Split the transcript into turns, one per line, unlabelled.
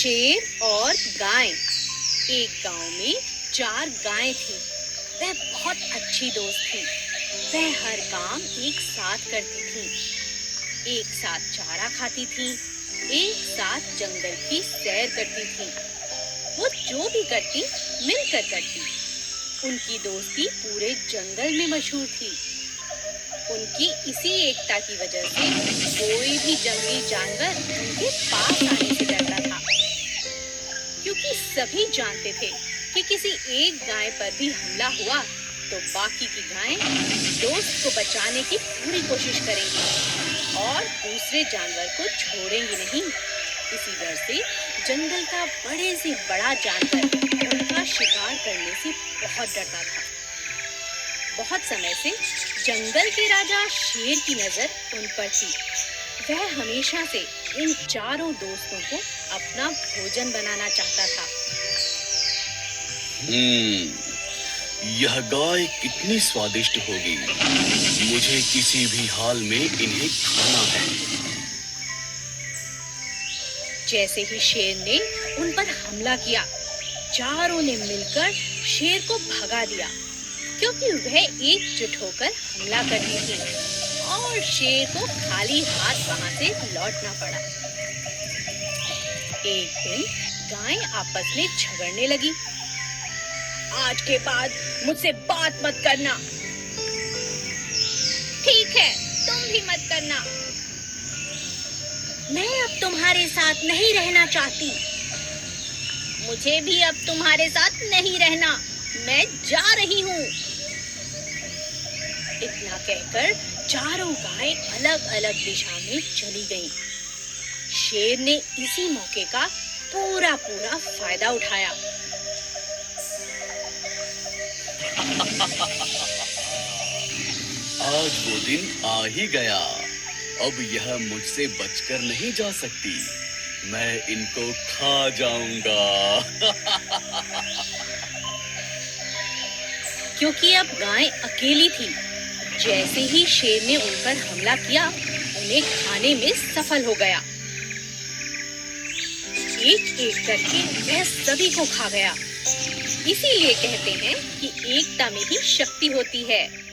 शेर और गाय। एक गांव में 4 गायें थीं। वह बहुत अच्छी दोस्त थीं। वह हर काम एक साथ करती थीं। एक साथ चारा खाती थीं, एक साथ जंगल की सैर करती थीं। वो जो भी करती, मिलकर करती। उनकी दोस्ती पूरे जंगल में मशहूर थी। उनकी इसी एकता की वजह से कोई भी जंगली जानवर उनके पास आने से डरता था, क्योंकि सभी जानते थे कि किसी एक गाय पर भी हमला हुआ तो बाकी की गायें दोस्त को बचाने की पूरी कोशिश करेंगी और दूसरे जानवर को छोड़ेंगी नहीं। इसी डर से जंगल का बड़े से बड़ा जानवर उनका शिकार करने से बहुत डरता था। बहुत समय से जंगल के राजा शेर की नजर उन पर थी। वह हमेशा से इन चारों दोस्तों को अपना भोजन बनाना चाहता था।
यह गाय कितनी स्वादिष्ट होगी। मुझे किसी भी हाल में इन्हें खाना है।
जैसे ही शेर ने उन पर हमला किया, चारों ने मिलकर शेर को भगा दिया, क्योंकि वह एकजुट होकर हमला करती थी और शेर को खाली हाथ वहां से लौटना पड़ा। एक दिन गायें आपस में झगड़ने लगी। आज के बाद मुझसे बात मत करना। ठीक है, तुम भी मत करना। मैं अब तुम्हारे साथ नहीं रहना चाहती। मुझे भी अब तुम्हारे साथ नहीं रहना। मैं जा रही हूँ। इतना कहकर चारों गायें अलग अलग दिशा में चली गईं। शेर ने इसी मौके का पूरा फायदा उठाया।
आज वो दिन आ ही गया। अब यह मुझसे बचकर नहीं जा सकती। मैं इनको खा जाऊंगा।
क्योंकि अब गाय अकेली थी, जैसे ही शेर ने उन पर हमला किया, उन्हें खाने में सफल हो गया। एक एक करके वह सभी को खा गया। इसीलिए कहते हैं कि एकता में ही शक्ति होती है।